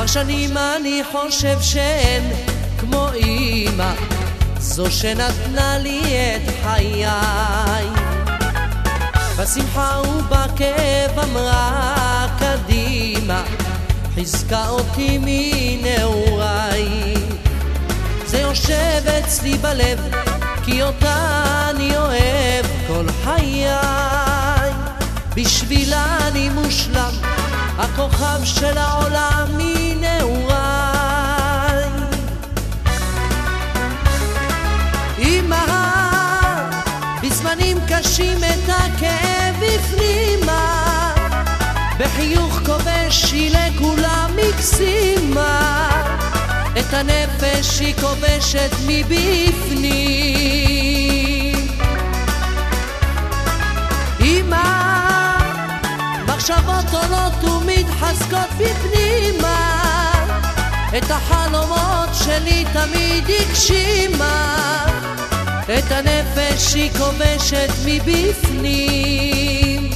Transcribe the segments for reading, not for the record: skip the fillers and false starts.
כבר שנים אני חושב שאין כמו אמא, זו שנתנה לי את חיי. בשמחה ובכאב אמרה קדימה, חיזקה אותי מנעוריי. זה יושב אצלי בלב, כי אותה אני אוהב כל חיי. בשבילה אני מושלם, הכוכב של העולם מנעוריי. אמא, בזמנים קשים את הכאב הפנימה, בחיוך כובש היא לכולם מקסימה, את הנפש היא כובשת מבפנים. אמא, מחשבות עולות ומתחזקות בפנימה, את החלומות שלי תמיד הגשימה, את הנפש היא כובשת מבפנים.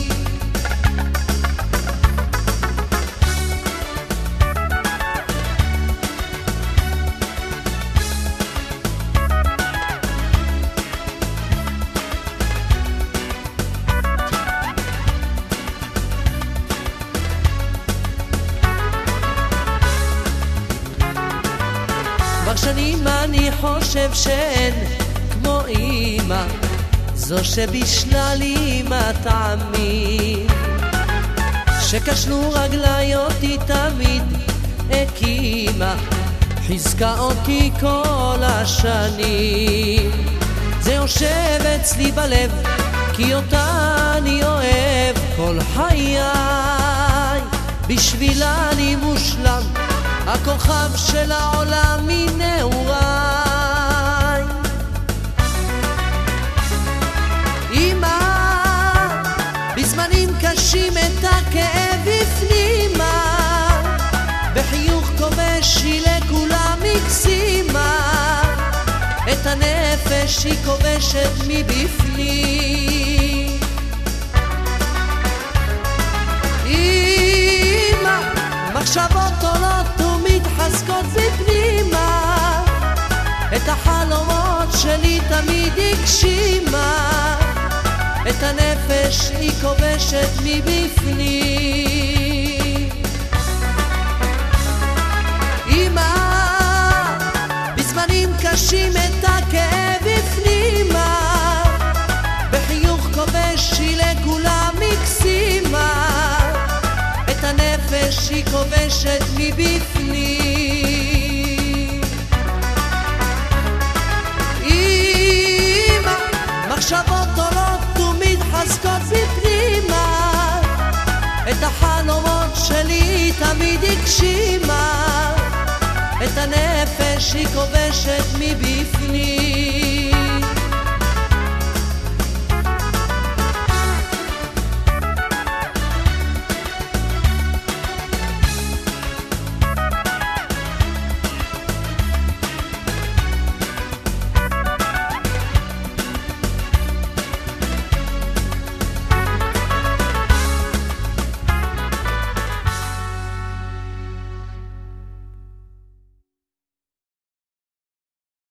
כבר שנים אני חושב שאין כמו אמא, זו שבישלה לי מטעמים, שכשלו רגלי אותי תמיד הקימה, חיזקה אותי כל השנים. זה יושב אצלי בלב, כי אותה אני אוהב כל חיי. בשבילה אני מושלם, הכוכב של העולם מנעוריי. אמא, בזמנים קשים את הכאב הפנימה, בחיוך כובש היא לכולם מקסימה, את הנפש היא כובשת מבפנים. אמא, מחשבות עולות ומתחזקות בפנימה, את החלומות שלי תמיד הגשימה, את הנפש היא כובשת מבפנים. אמא, בזמנים קשים את הכאב הפנימה, בחיוך כובש היא לכולם מקסימה, את הנפש היא כובשת מבפנים. אמא, מחשבות עולות ומתחזקות בפנימה, את החלומות שלי תמיד הגשימה, את הנפש היא כובשת מבפנים.